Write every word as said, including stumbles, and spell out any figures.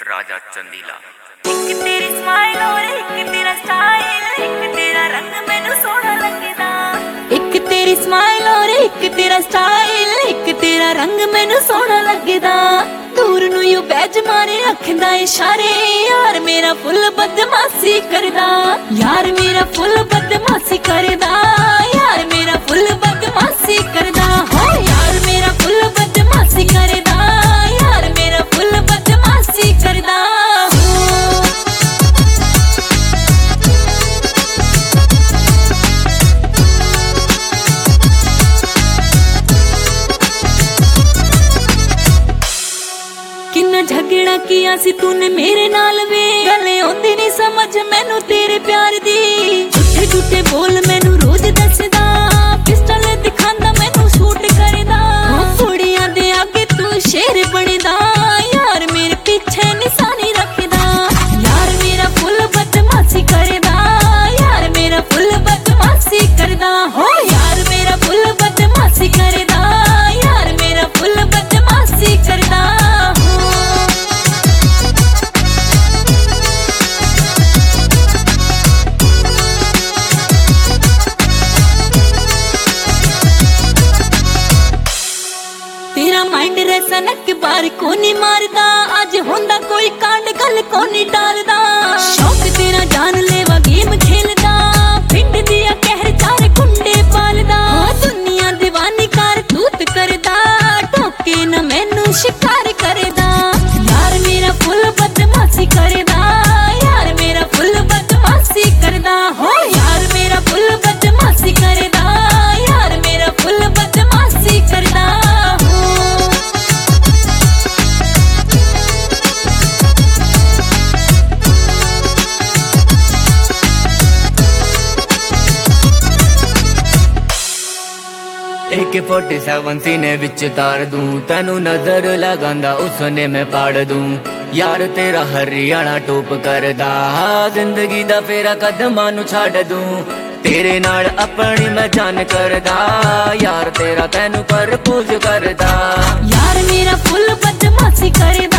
राजा चंदीला। एक तेरी स्माइल और एक तेरा स्टाइल, एक तेरा रंग मैनू सोहना लगदा। एक तेरी स्माइल और एक तेरा स्टाइल, एक तेरा रंग मैनू सोहना लगदा। दूर नू यू बैज मारे अखदा इशारे, यार मेरा फुल बदमाशी करदा। यार मेरा फुल बदमाशी करदा, यार मेरा फुल बदमाशी करदा। हो यार मेरा फुल बदमाशी करदा, यार मेरा फुल बदमाशी करदा। किन्ना झगड़ा किया सी तूने मेरे नाल वे, गले आउंदी नहीं समझ मैनू तेरे प्यार दी। झूठे झूठे बोल मैनू रोज दसदा, पिस्टल दिखांदा मैनू शूट करदा। कुड़ियां दे आगे तू शेर बनदा, यार मेरे पीछे निशानी रखदा। यार मेरा फुल बदमाशी करदा, यार मेरा फुल बदमाशी करदा। हो यार मेरा फुल बदमाशी करदा, यार मेरा फुल बदमाशी करदा। तेरा माइंड रैसा नक बार को नहीं मारदा, आज होंदा कोई कांड गल को नहीं टालदा। शौक तेरा जान लेवा गेम खेलदा, पिंड दिया कहर चार कुंडे पालदा। दुनिया दीवानी कार तूत करदा, ठोके न मैनू शिकार करदा। यार मेरा फुल बदमाशी करदा, यार मेरा फुल बदमाशी करदा। हो यार मेरा फुल बदमाशी करदा, यार मेरा फुल बदमाशी करदा। एक फोर्टी सेवन सीने विच तार दूं, तेनू नजर लगांदा उसने मैं पाड़ दूं। यार तेरा हरियाणा टोप करदा, जिंदगी दा फेरा कदमां नू छड्ड दूं। तेरे नाल अपनी मैं जान करदा, यार तेरा तेनू परपोज करदा। यार मेरा फुल बदमाशी करदा।